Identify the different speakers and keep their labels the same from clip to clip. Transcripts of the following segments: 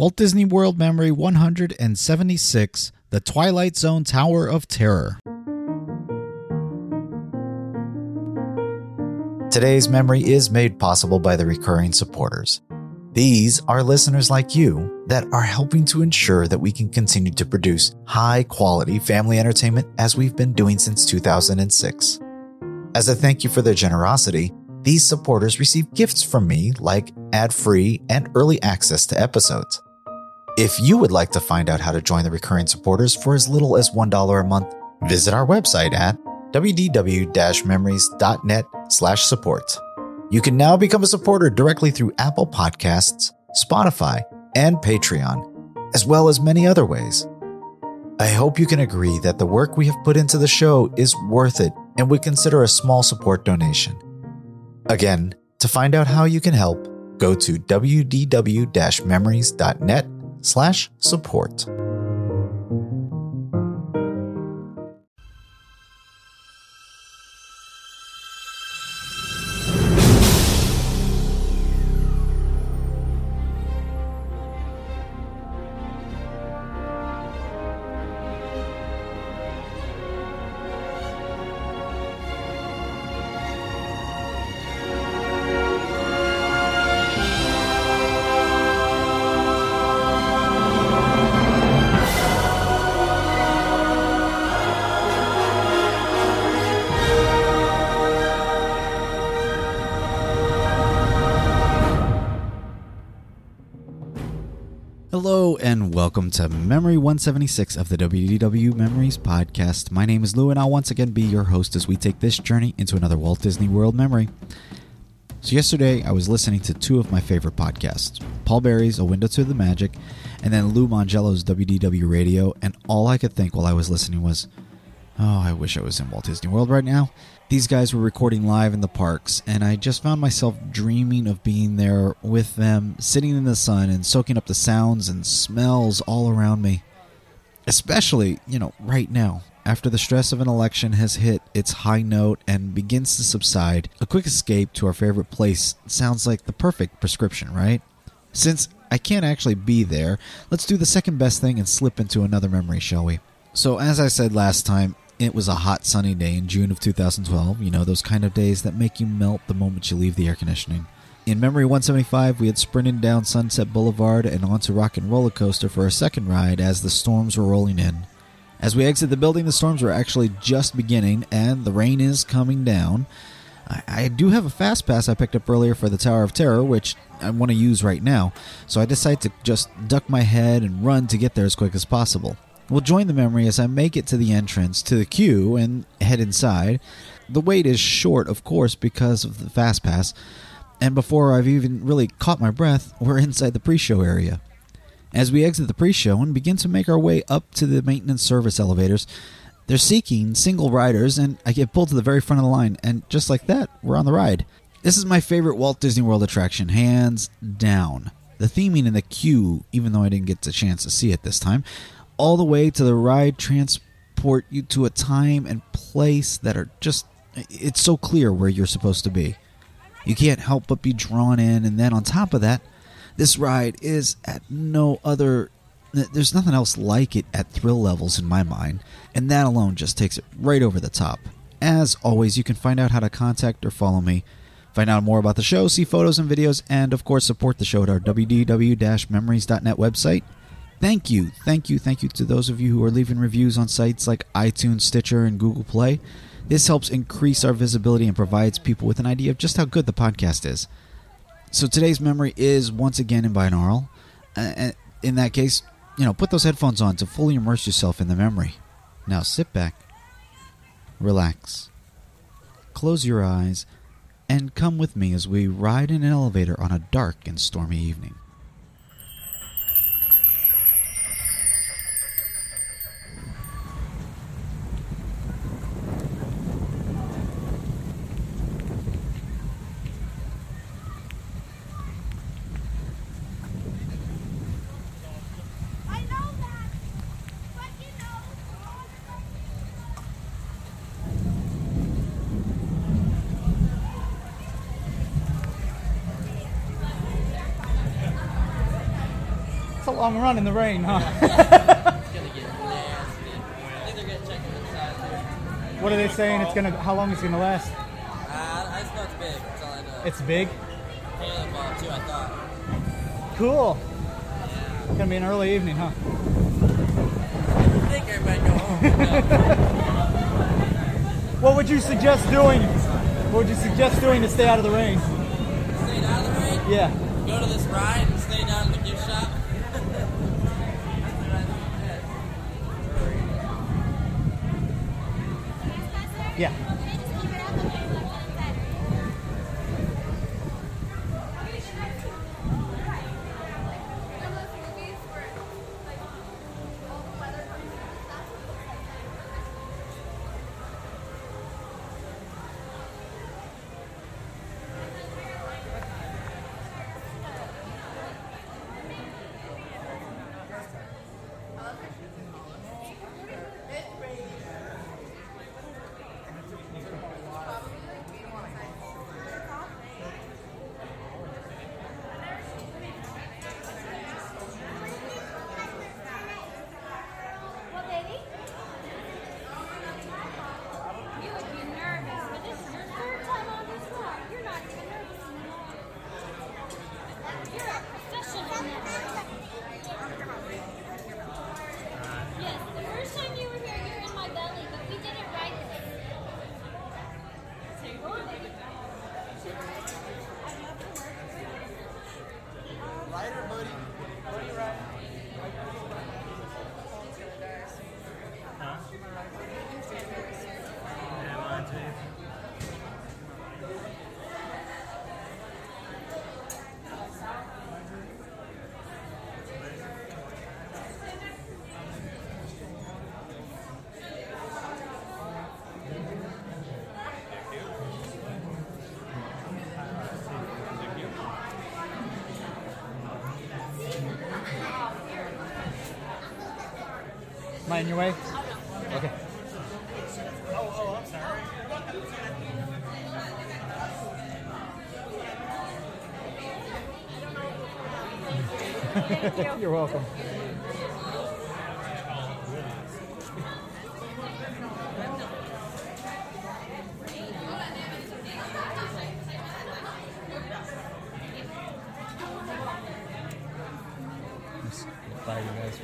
Speaker 1: Walt Disney World Memory 176, The Twilight Zone Tower of Terror. Today's memory is made possible by the recurring supporters. These are listeners like you that are helping to ensure that we can continue to produce high-quality family entertainment as we've been doing since 2006. As a thank you for their generosity, these supporters receive gifts from me like ad-free and early access to episodes. If you would like to find out how to join the recurring supporters for as little as $1 a month, visit our website at wdw-memories.net/support. You can now become a supporter directly through Apple Podcasts, Spotify, and Patreon, as well as many other ways. I hope you can agree that the work we have put into the show is worth it and would consider a small support donation. Again, to find out how you can help, go to wdw-memories.net/support. Hello and welcome to Memory 176 of the WDW Memories podcast. My name is Lou and I'll once again be your host as we take this journey into another Walt Disney World memory. So yesterday I was listening to two of my favorite podcasts, Paul Berry's A Window to the Magic and then Lou Mongello's WDW Radio, and all I could think while I was listening was, oh, I wish I was in Walt Disney World right now. These guys were recording live in the parks, and I just found myself dreaming of being there with them, sitting in the sun and soaking up the sounds and smells all around me. Especially, right now, after the stress of an election has hit its high note and begins to subside, a quick escape to our favorite place sounds like the perfect prescription, right? Since I can't actually be there, let's do the second best thing and slip into another memory, shall we? So as I said last time, it was a hot sunny day in June of 2012, those kind of days that make you melt the moment you leave the air conditioning. In Memory 175, we had sprinted down Sunset Boulevard and onto Rock and Roller Coaster for a second ride as the storms were rolling in. As we exit the building, the storms were actually just beginning and the rain is coming down. I do have a fast pass I picked up earlier for the Tower of Terror, which I want to use right now, so I decide to just duck my head and run to get there as quick as possible. We'll join the memory as I make it to the entrance to the queue and head inside. The wait is short, of course, because of the fast pass, and before I've even really caught my breath, we're inside the pre-show area. As we exit the pre-show and begin to make our way up to the maintenance service elevators, they're seeking single riders, and I get pulled to the very front of the line, and just like that, we're on the ride. This is my favorite Walt Disney World attraction, hands down. The theming in the queue, even though I didn't get a chance to see it this time, all the way to the ride transport you to a time and place that are just, it's so clear where you're supposed to be. You can't help but be drawn in, and then on top of that, this ride is at no other, there's nothing else like it at thrill levels in my mind, and that alone just takes it right over the top. As always, you can find out how to contact or follow me, find out more about the show, see photos and videos, and of course support the show at our wdw-memories.net website. Thank you to those of you who are leaving reviews on sites like iTunes, Stitcher, and Google Play. This helps increase our visibility and provides people with an idea of just how good the podcast is. So today's memory is once again in binaural. In that case, put those headphones on to fully immerse yourself in the memory. Now sit back, relax, close your eyes, and come with me as we ride in an elevator on a dark and stormy evening.
Speaker 2: It's a long run in the rain, huh?
Speaker 3: It's gonna get nasty. I think they're gonna check it inside there.
Speaker 2: What are they saying? How long it's gonna last?
Speaker 3: I just know it's big. That's all I know.
Speaker 2: It's big.
Speaker 3: Halo ball too, I thought.
Speaker 2: Cool.
Speaker 3: Yeah.
Speaker 2: Gonna be an early evening, huh?
Speaker 3: I think everybody go home.
Speaker 2: What would you suggest doing? What would you suggest doing to stay out of the rain?
Speaker 3: Stay out of the rain?
Speaker 2: Yeah.
Speaker 3: Go to this ride and stay down in the gift shop.
Speaker 2: Yeah. Am I in your way? Okay.
Speaker 4: Oh, I'm sorry.
Speaker 2: Thank you. You're welcome. Bye, you guys.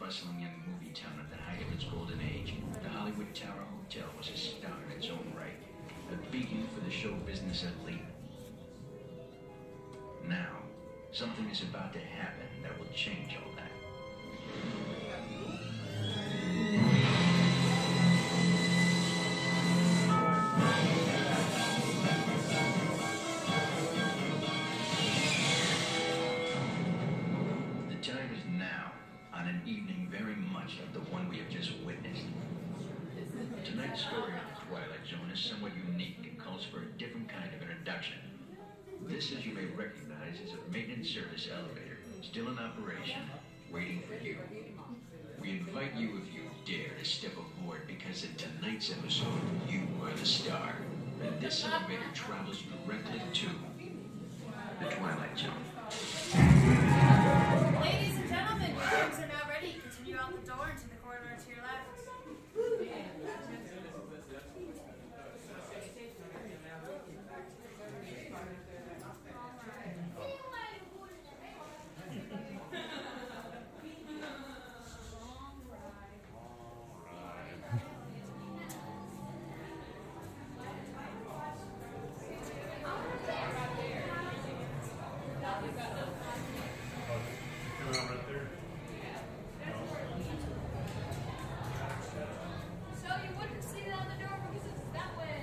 Speaker 5: bustling young movie town at the height of its golden age, the Hollywood Tower Hotel was a star in its own right, a beacon for the show business elite. Now, something is about to happen that will change all that. The time is now, on an evening very much like the one we have just witnessed. Tonight's story of the Twilight Zone is somewhat unique and calls for a different kind of introduction. This, as you may recognize, is a maintenance service elevator, still in operation, waiting for you. We invite you, if you dare, to step aboard, because in tonight's episode, you are the star. And this elevator travels directly to the Twilight Zone.
Speaker 6: Ladies and gentlemen, your rooms are now ready. Continue out the door into the corridor to your left. So you wouldn't see it on the door because it's that way.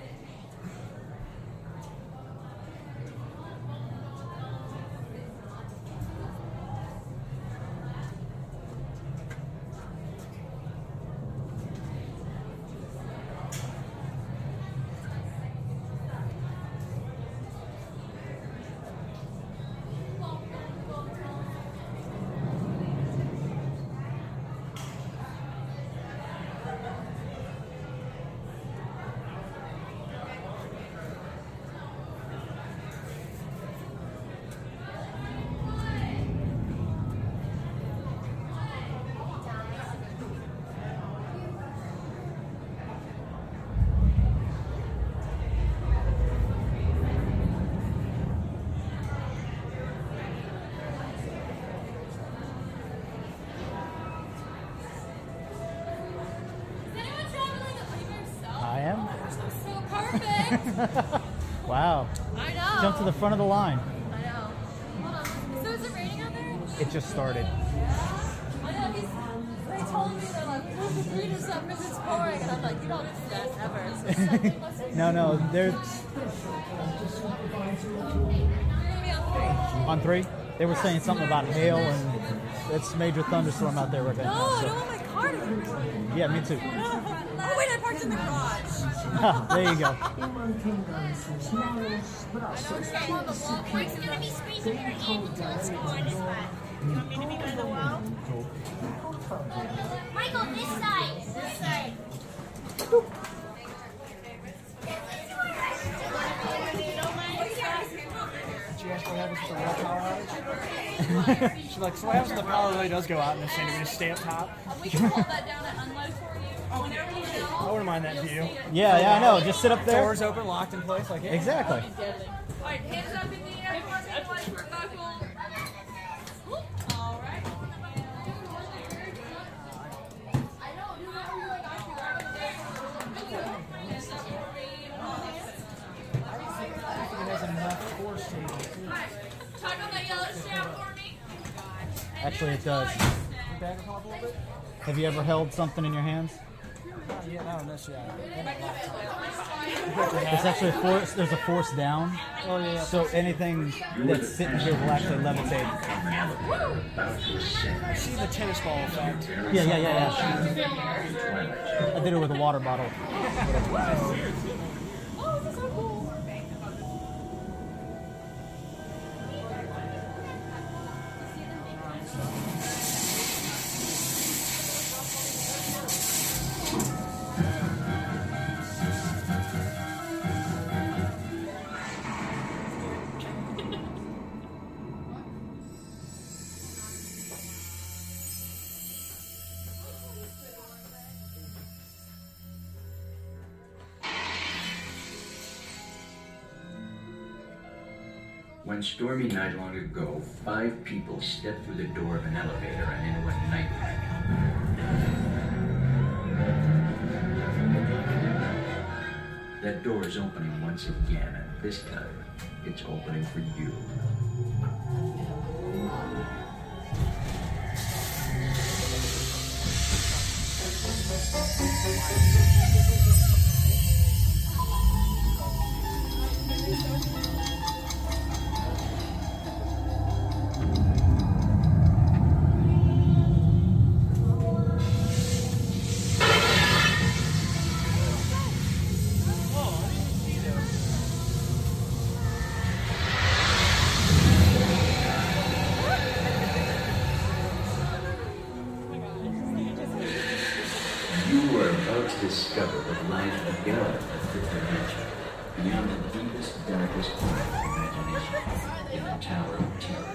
Speaker 6: Is anyone traveling by yourself?
Speaker 2: I am.
Speaker 6: So perfect.
Speaker 2: Wow.
Speaker 6: I know.
Speaker 2: Jump to the front of the line.
Speaker 6: I know. Hold on. So is it raining out there?
Speaker 2: It just started.
Speaker 6: I know. They told me they're like, read us up because it's pouring, and I'm like, you don't do that ever. So something must be.
Speaker 2: No, they're
Speaker 6: You're gonna be on
Speaker 2: 3. On 3. They were saying something about hail and it's major thunderstorm out there right
Speaker 6: No,
Speaker 2: now.
Speaker 6: I
Speaker 2: so-
Speaker 6: don't want my car to be pouring.
Speaker 2: Yeah, me too.
Speaker 6: Oh wait, I parked in the garage.
Speaker 2: There you go.
Speaker 6: Mike's gonna be squeezing her in until it's pouring. You want me to be by the wall? Michael, this side. This side.
Speaker 4: She asked what happens if the real power outage. She's like, so what happens if the power really does go out and they're saying you're going to stay up top?
Speaker 6: We can hold that down and unload for you. Whenever you get
Speaker 4: I wouldn't mind that view.
Speaker 2: Yeah, I know. Just sit up there.
Speaker 4: Doors open, locked in place, like, yeah.
Speaker 2: Exactly.
Speaker 6: Alright, hands up in the air for me, like for buckle. Alright.
Speaker 4: It has enough force to
Speaker 6: Talk on that yellow strap for me.
Speaker 2: Actually, it does.
Speaker 4: the bag come up a little bit.
Speaker 2: Have you ever held something in your hands?
Speaker 4: Yeah, no, that's yeah.
Speaker 2: It's actually a force. There's a force down.
Speaker 4: Oh yeah.
Speaker 2: So anything that's sitting here will actually levitate.
Speaker 4: See the tennis ball effect.
Speaker 2: Yeah. I did it with a water bottle.
Speaker 6: Oh, this is so cool.
Speaker 5: One stormy night long ago, 5 people stepped through the door of an elevator and into a nightmare. That door is opening once again, and this time, it's opening for you. You are about to discover what lies beyond the fifth dimension, beyond the deepest, darkest part of imagination, in the Tower of Terror.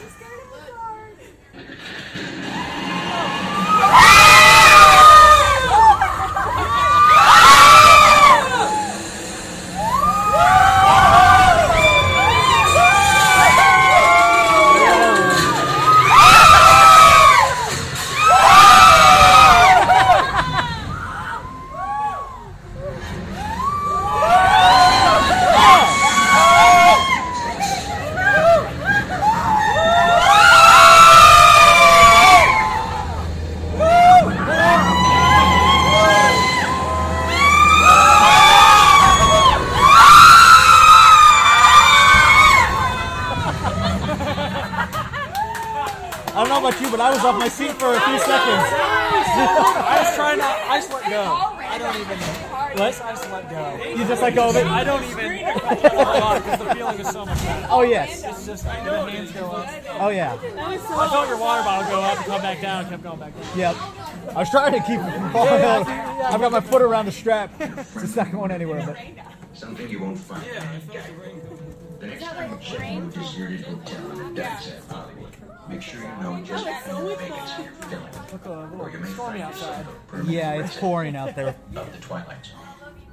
Speaker 2: I don't know about you, but I was off my seat for a few seconds.
Speaker 4: I was trying to. I just let go. I don't even.
Speaker 2: What?
Speaker 4: I just let go.
Speaker 2: You just let go of it?
Speaker 4: I don't even. Because the feeling is so much better.
Speaker 2: Oh, yes.
Speaker 4: It's just the hands go up.
Speaker 2: Oh, yeah.
Speaker 4: I felt your water bottle go up and come back down and kept going back down.
Speaker 2: Yep. I was trying to keep it from falling out. I've got my foot around the strap. It's the second one anywhere, but
Speaker 5: Something you won't find in any guidebook. The next time you check into a deserted hotel in the dark side of Hollywood, make sure you know just how many vacancy you're filling, or you may
Speaker 4: Stormy
Speaker 5: find
Speaker 4: outside.
Speaker 5: yourself a permanent
Speaker 2: yeah, it's
Speaker 5: resident
Speaker 2: pouring out there.
Speaker 5: of the Twilight Zone.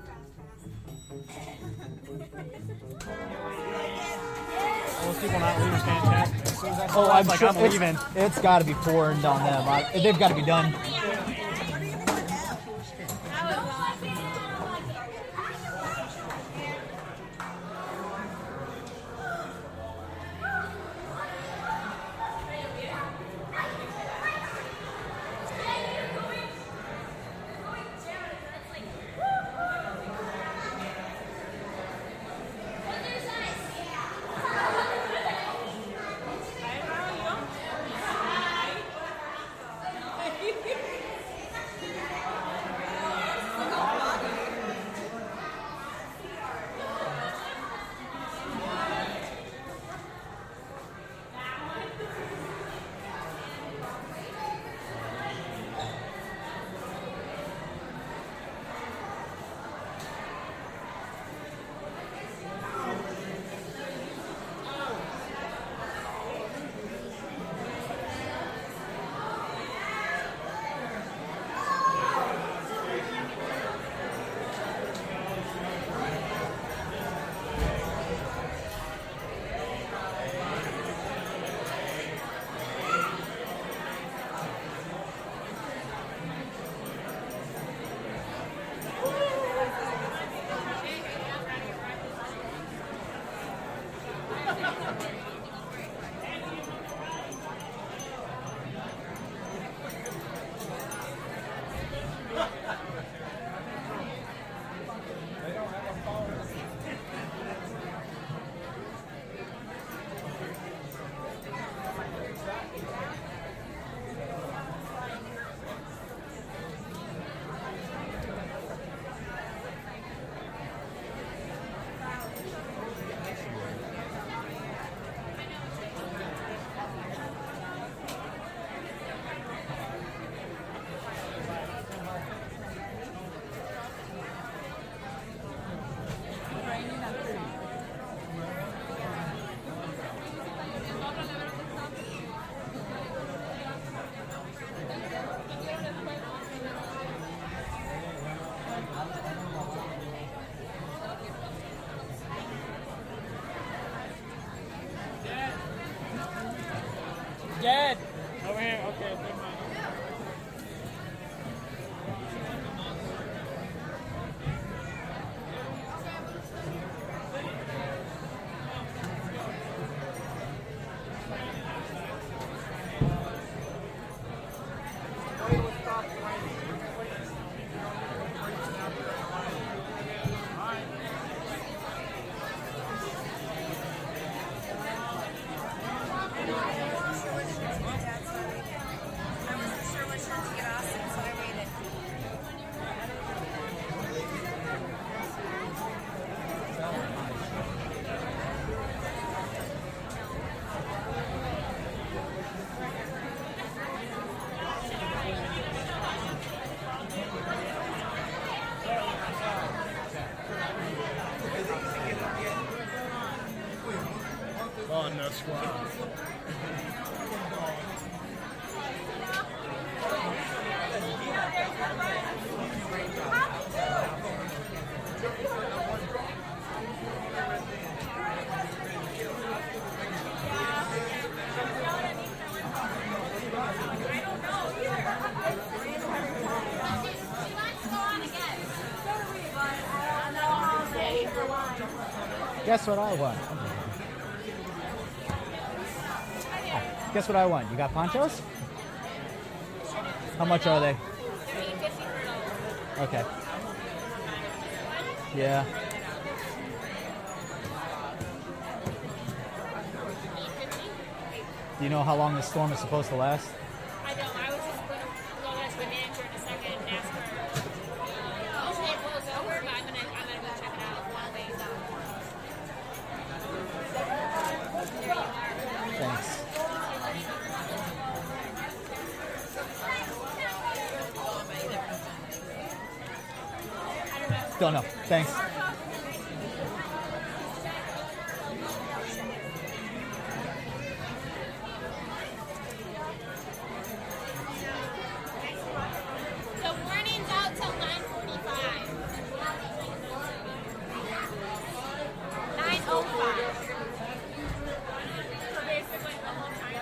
Speaker 4: Those people not leaving fantastic. As soon as I saw
Speaker 2: Oh,
Speaker 4: that, I
Speaker 2: I'm
Speaker 4: was like,
Speaker 2: sure
Speaker 4: I'm leaving.
Speaker 2: it's got to be pouring on them. They've got to be done.
Speaker 4: Dead. Over here. Okay, never mind. Oh, no squat.
Speaker 2: Guess what I want? Guess what I want? You got ponchos? How much are they? Okay. Yeah. Do you know how long this storm is supposed to last?
Speaker 7: I don't. I was just going to go back to my manager in a second and ask her. Usually it blows over, but I'm gonna go check it out while they
Speaker 2: Thanks. Don't know. Thanks.
Speaker 7: So warning's out till 9:45. 9:05. So basically the whole time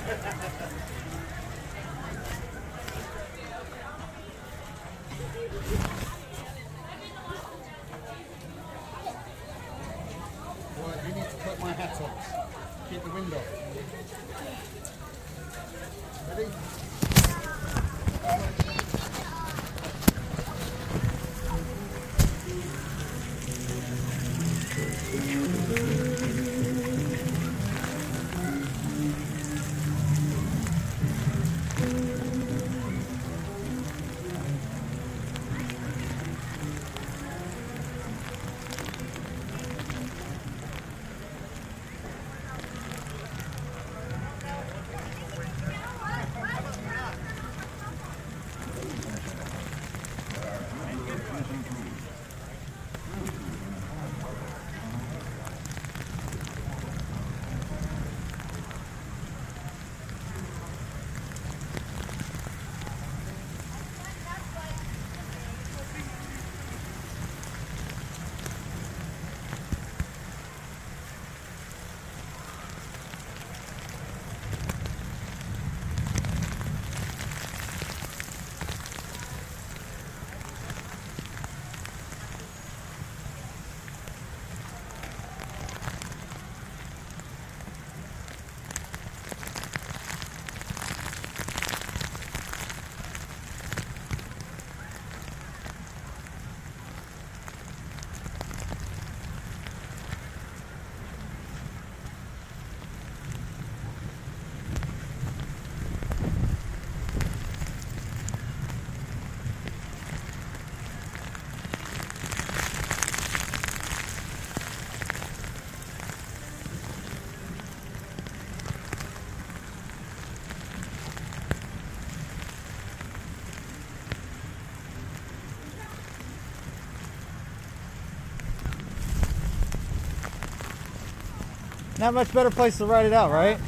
Speaker 8: Right, you need to cut my hat off. Keep the wind off. Ready?
Speaker 2: Not much better place to write it out, right?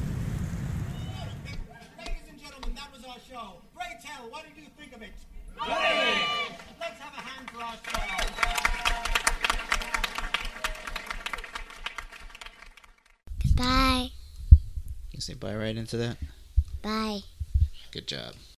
Speaker 9: Ladies and gentlemen, that was our show. Pray tell, what did you think of it? Great! Let's have a hand for our show.
Speaker 10: Bye.
Speaker 1: You say bye right into that?
Speaker 10: Bye.
Speaker 1: Good job.